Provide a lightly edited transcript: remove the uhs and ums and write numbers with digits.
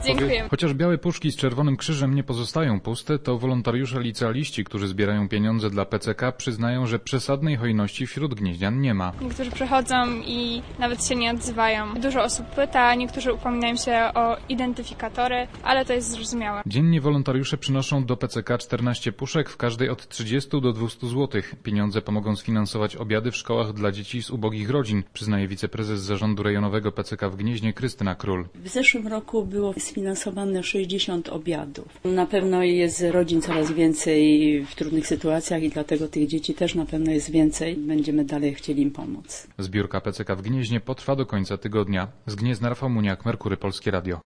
Dziękuję. Chociaż białe puszki z Czerwonym Krzyżem nie pozostają puste, to wolontariusze licealiści, którzy zbierają pieniądze dla PCK, przyznają, że przesadnej hojności wśród gnieźnian nie ma. Niektórzy przychodzą i nawet się nie odzywają. Dużo osób pyta, niektórzy upominają się o identyfikatory, ale to jest zrozumiałe. Dziennie wolontariusze przynoszą do PCK 14 puszek, w każdej od 30 do 200 zł. Pieniądze pomogą sfinansować obiady w szkołach dla dzieci z ubogich rodzin, przyznaje wiceprezes zarządu rejonowego PCK w Gnieźnie Krystyna Król. W zeszłym roku było sfinansowane 60 obiadów. Na pewno jest rodzin coraz więcej w trudnych sytuacjach i dlatego tych dzieci też na pewno jest więcej. Będziemy dalej chcieli im pomóc. Zbiórka PCK w Gnieźnie potrwa do końca tygodnia. Z Gniezna Rafał Muniak, Merkury Polskie Radio.